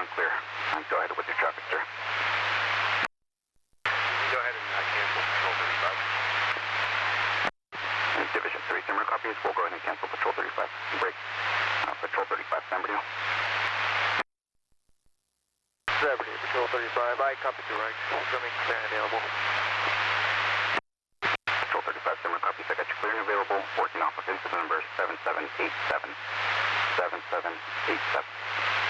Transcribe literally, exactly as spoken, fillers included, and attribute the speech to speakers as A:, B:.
A: and clear. Um, go ahead with your traffic, sir.
B: Go ahead and uh, cancel Patrol thirty-five.
A: And Division three, similar copies. We'll go ahead and cancel Patrol thirty-five. Break. Uh, Patrol thirty-five, San Bernardino.
B: San Bernardino, Patrol thirty-five. I copy direct. Coming clear and available.
A: Patrol thirty-five, similar copies. I got you clear and available. Working off of incident number seven seven eight seven. seven seven eight seven.